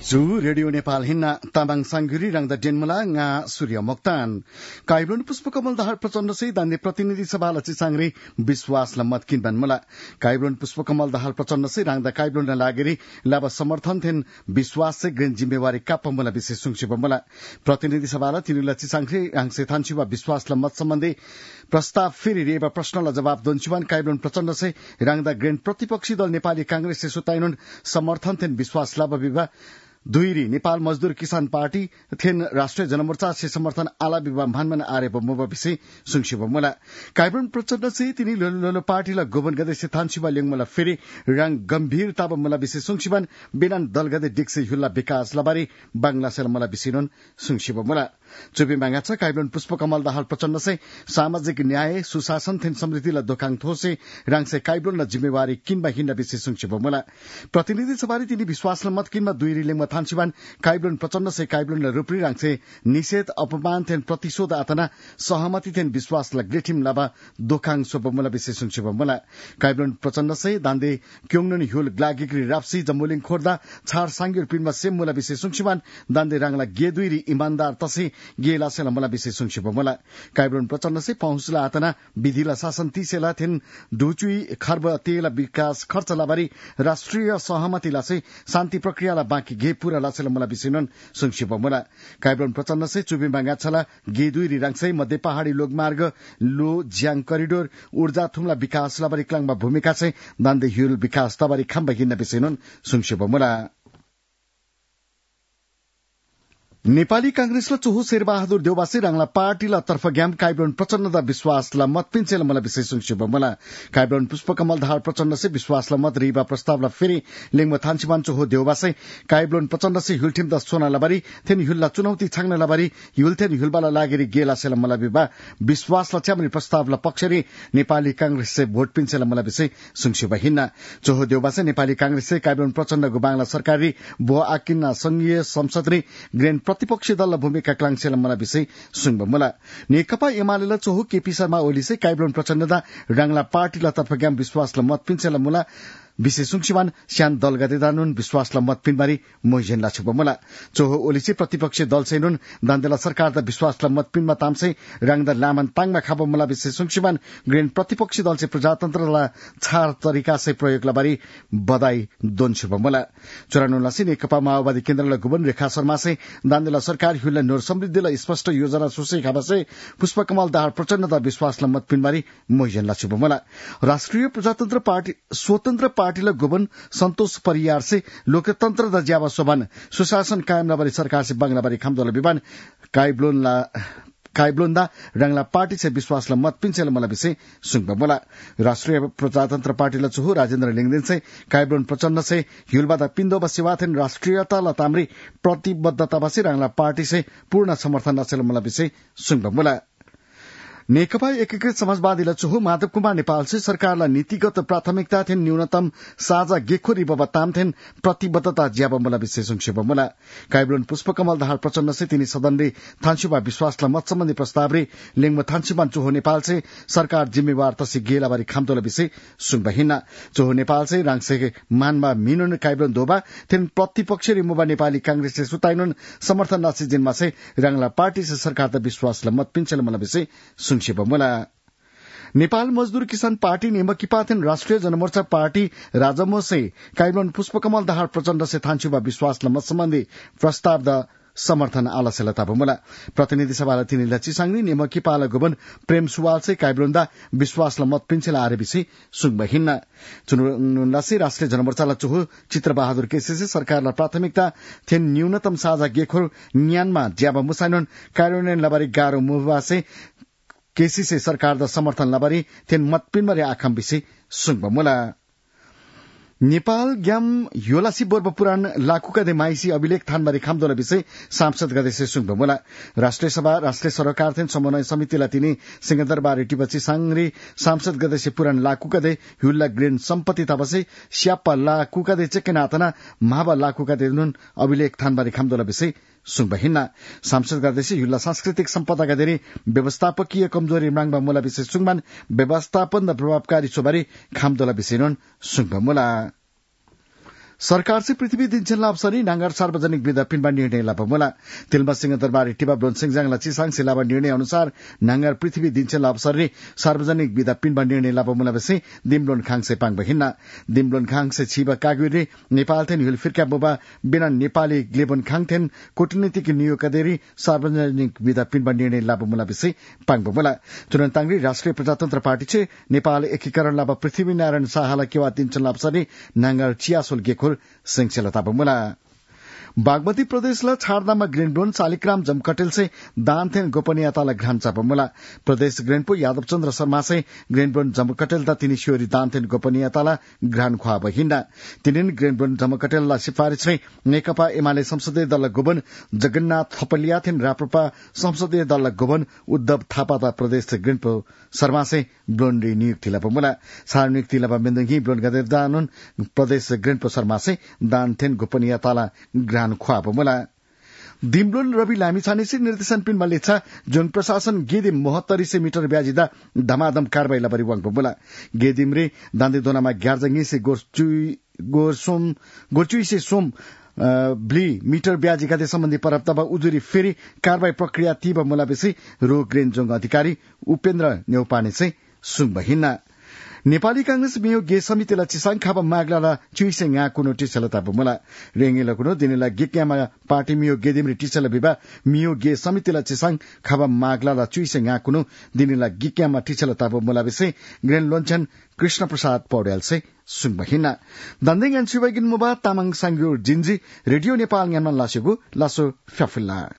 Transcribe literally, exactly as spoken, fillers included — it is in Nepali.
Zu Radio Nepal hinna tabang sangguri rang da denmala nga Surya Mokhtan Kaiblon Puspakamal dahar prachanda sei dande प्रतिनिधि सभा लछि सांग्री विश्वास ल मत किन बनमला Kaiblon Puspakamal dahar prachanda sei rang da Kaiblon la लागेरी लाबा समर्थन थेन विश्वास से ग्रेन जिम्मेवारी कापमला विशेष सुंगछि बमला प्रतिनिधि सभा ल तिनी लछि सांग्री रang से थान्छिवा विश्वास ल मत सम्बन्धी प्रस्ताव फेरि रेबा प्रश्न ल जवाब दोन्छिवान Kaiblon Prachanda sei rang da ग्रेन प्रतिपक्षी दल नेपाली कांग्रेस से सुताइनुन समर्थन थेन विश्वास लाबा विवा दुईरी नेपाल मजदूर किसान पार्टी थेन राष्ट्रिय जनमोर्चा से समर्थन आला विवाह भानमन आरे बमोबा विषय सुंगछि बमला Kaiblon प्रचण्ड से तिनी लोलो पार्टी ला गोबन गदे से थान्छिबा लेंगमला फेरि रंग गम्भीरता बमला विषय सुंगछिबान बिनान दल गदे डिक्से हुला विकास लबारी बांग्ला सेल मला विषयन सुंगछि बमला चुबी मांगाछ Kaiblon पुष्पकमल दाहाल प्रचण्ड से सामाजिक न्याय सुशासन थेन समृद्धि ला दोकाङ थोसे रंग से Kaiblon ला जिम्मेवारी किनबा हिन्ना विषय सुंगछि बमला प्रतिनिधि सभाले तिनी विश्वास ल मत किनमा दुईरी लेंगमा थान्छिबान Kaiblon प्रचण्ड से Kaiblon ला रुप्री रंग से निषेध अपमान थेन प्रतिशोध आतना सहमति थेन विश्वास ला ग्रेटिम लाबा दोकाङ सोबमला विषय सुंगछि बमला Kaiblon प्रचण्ड से दान्दे क्योंगन ह्युल ग्लागिग्री राप्सी जम्बुलिङ खोर्दा छार सांगिर पिनमा सेममला विषय सुंगछिबान दान्दे रंगला गे दुईरी इमानदार तसे गेला सेला मला विषय सुंगछि बमला Kaiblon प्रचण्ड से पहुँचला आतना विधिला शासन तीसेला थेन डुचुई खर्ब तेला विकास खर्च लाबारी राष्ट्रिय सहमति लासे शान्ति प्रक्रिया ला बाँकी गे पूरा लासेला मला विषयन सुंगछि बमला Kaiblon प्रचण्ड से चुबी मांगा छला गे दुईरी रंगसै मध्य पहाड़ी लोकमार्ग लो ज्याङ करिडोर ऊर्जा थुमला विकास लाबारी क्लाङमा भूमिका से दान्दे ह्युल विकास तबारी खम्बा हिन्ना विषयन सुंगछि बमला नेपाली कांग्रेस ल चोहु शेरबहादुर देउवासी रंगला पार्टी ला तर्फ ग्याम Kaiblon प्रचण्ड दा विश्वास ला मत पिन्छेल मला विषय सुंगछि बमला Kaiblon पुष्पकमल दाहाल प्रचण्ड से विश्वास ला मत रिबा प्रस्ताव ला फेरि लेंगमा थान्छिबान चोहु देउवासी Kaiblon प्रचण्ड से हुलठिम दा सोना लाबारी थेन हुलला चुनौती छाङ्न लाबारी हुलथेन हुलबाला लागेरी गेला सेल मला विबा विश्वास ला च्यामनी प्रस्ताव ला पक्षरी नेपाली कांग्रेस से भोट पिन्छेल मला विषय सुंगछि बहिना चोहु देउवासी नेपाली कांग्रेस से Kaiblon प्रचण्ड गो बांग्ला सरकारी भो आकिन्ना संघीय संसदरी ग्रेन प्रतिपक्षी दल भूमिका क्लाङसेल मला विषय सुंग बमला नेकपा एमाले ल चोहु केपी शर्मा ओली से Kaiblon प्रचण्ड दा रंगला पार्टी ला तर्फ ग्याम विश्वास ला मत पिन्छेल मुला विशेष सुंगछिबान श्यान दल गदे दानुन विश्वास ला मत पिनबारी मोइजेन ला छबमला चोहो ओलिसी प्रतिपक्षी दल सेनुन दान्देला सरकार दा विश्वास ला मत पिनमा तामसे रंगदा लामन ताङमा खाबमला विशेष सुंगछिबान ग्रेन प्रतिपक्षी दल से प्रजातन्त्र ला छार तरिका से प्रयोग लाबारी बधाई दोन छबमला चौरानवे लासी नेकपा माओवादी केन्द्र ला गुबन रेखा शर्मा से दान्देला सरकार हुला नोर समृद्धि ला स्पष्ट योजना सुसे खाबसे पुष्पकमल दाहाल प्रचण्ड दा विश्वास ला मत पिनबारी मोइजेन ला छबमला राष्ट्रिय प्रजातन्त्र पार्टी स्वतन्त्र पार्टीले गोबन सन्तोष परियार से लोकतन्त्र द ज्यावा सोबन सुशासन कायम नबरी सरकार से बंगलाबारी खम्दोला विमान Kaiblon ला Kaiblon दा रंगला पार्टी से विश्वास ला मत पिन्छेल मला विषय सुंग बमला राष्ट्रिय प्रजातन्त्र पार्टी ला चोहु राजेन्द्र लिङदेन से Kaiblon प्रचण्ड से ह्युलबादा पिन्दो बसिवाथेन राष्ट्रियता ला ताम्री प्रतिबद्धता बसी रंगला पार्टी से पूर्ण समर्थन लासेल मला विषय सुंग बमला नेकपा एकीकृत समाजवादी ल चोहु माधव कुमार नेपाल से सरकारलाई नीतिगत प्राथमिकता थेन न्यूनतम साझा गेखोरी बबताम थेन प्रतिबद्धता ज्याबमला विषय सुंगछि बमला Kaiblon पुष्पकमल दाहाल प्रचण्ड से तिनी सदनले थान्छिबा विश्वासला मत सम्बन्धी प्रस्ताव रे लिङमा थान्छिबान चोहो नेपाल से सरकार जिम्मेवार तसी गेलाबारी खामतोला विषय सुंगबा हिन्ना चोहो नेपाल से राङसे मानमा मिनुन Kaiblon दोबा थेन प्रतिपक्ष रे मुबा नेपाली कांग्रेस से सुताइनुन समर्थन नासी जिनमा से रंगला पार्टी से सरकार दा विश्वासला मत पिन्छेल मला विषय सुंगछि बमला नेपाल मजदूर किसान पार्टी नेमकिपाथेन राष्ट्रिय जनमोर्चा पार्टी राजमो से Kaiblon पुष्पकमल दाहाल प्रचण्ड से थान्छिबा विश्वास ल मत सम्बन्धी प्रस्ताव द समर्थन आलसेलता बमला प्रतिनिधि सभाले तिनी लची सांग्री नेमकिपाल गोबन प्रेम सुवाल से Kaiblon दा विश्वास ल मत पिन्छेल आरे विषय सुंग बहिन्ना चुनुलासी राष्ट्रिय जनमोर्चा ला चोहु चित्रबहादुर केसी से सरकार ला प्राथमिकता थेन न्यूनतम साझा गेखोर न्यानमा ज्याबा मुसाइनन कार्यान्वयन लबारी गारो मुवा से केसी से सरकार दा समर्थन लबारी थेन मतपिनमरे आखम विषय सुंग बमला नेपाल ग्याम योलासी बोर्ब पुराण लाकुका दे माइसी अभिलेख थानबारी खामदोला विषय सांसद गदे से सुंग बमला राष्ट्रिय सभा राष्ट्रिय सरकार थेन समन्वय समिति ला तिनी सिंहदरबार टिबची सांग्री सांसद गदे से पुराण लाकुका दे हुल्ला ग्रेन सम्पत्ति तबसे श्यापा लाकुका दे चेकेनातना महाबा लाकुका दे नुन अभिलेख थानबारी खामदोला विषय सुंग बहिन्ना सांसद गर्दैछ युल्ला सांस्कृतिक सम्पदा गदेरी व्यवस्थापकीय कमजोरी मांगबा मोला विषय सुंगमान व्यवस्थापन र प्रभावकारी सोबारी खामदोला विषयन सुंग मुला सरकार से पृथ्वी दिन्छन् लाभसरी नांगर सार्वजनिक विदा पिनबा निर्णय लाभमुला तिलमा सिंह दरबार टिपा ब्लोन सिंहजाङ लचिसाङ सिलाबा निर्णय अनुसार नांगर पृथ्वी दिन्छन् लाभसरी सार्वजनिक विदा पिनबा निर्णय लाभमुला बेसी दिमलोन खाङसे पाङ बहिन्ना दिमलोन खाङसे छिबा कागुरी नेपाल थेन हिल फिरका बोबा बिना नेपाली ग्लेबन खाङथेन कूटनीतिक नियोग कदेरी सार्वजनिक विदा पिनबा निर्णय लाभमुला बेसी पाङ बमुला तुरन्तांग्री राष्ट्रिय प्रजातन्त्र पार्टी छे नेपाल एकीकरण लाभ पृथ्वी नारायण शाहला केवा दिन्छन् लाभसरी नांगर चियासोल गेखुर सिंहलता बमुला बागमती प्रदेशलाई छाड्दामा ग्रेनब्रोन शालिग्राम जमकटेल से दानथेन गोपनीयतालाई घ्रान्छ बमुला प्रदेश ग्रेनपो यादवचन्द्र शर्मा से ग्रेनब्रोन जमकटेल दा तिनी शिवरी दानथेन गोपनीयतालाई घ्रान खुवा बहिन्दा तिनिन ग्रेनब्रोन जमकटेललाई सिफारिश नै नेकपा एमाले संसदीय दल गोबन जगन्नाथ थपलियाथेन राप्रपा संसदीय दल गोबन उद्धव थापा दा प्रदेश ग्रेनपो शर्मा से ब्लोन री नियुक्ति बमुला सार्वनियुक्ति लबा मेन्दगी ब्लोन गदेव दानुन प्रदेश ग्रेनपो शर्मा से दानथेन गोपनीयतालाई घ्रान खुवा बमुला दिमलोन रवि लामिछानेसी निर्देशन पिन मलेछा जुन प्रशासन गेदिम मोहत्तरी से मीटर ब्याजिदा धमाधम कारवाही लबरी वाङ बमुला गेदिम रे दान्दी दोनामा ग्यारजंगी से गोरचुई गोरसोम गोरचुई से सोम ब्ली मीटर ब्याजी गते सम्बन्धी परप्तबा उजुरी फेरि कारवाही प्रक्रिया तीब मुला बेसी रो ग्रेनजोङ अधिकारी उपेन्द्र नेउपाने से सुङ बहिन्ना नेपाली कांग्रेस मियो गे समितिलाई चिसाङ खाबा माग्ला चुइसे nga कुनो टिसलता बमुला रेंगेला कुनो दिनेला गिक्यामा पार्टी मियो गेदिमरी टिसला बिबा मियो गे समितिलाई चिसाङ खाबा माग्ला चुइसे nga कुनो दिनेला गिक्यामा टिसलता बमुला बेसे ग्रेन लोन्छन कृष्ण प्रसाद पौडेल से सुन बहिना दन्दिङ एन सुबैगिन मुबा तामाङ सांग्यो जिन्जी रेडियो नेपाल न्यामन लासेगु लासो फ्याफिल्ला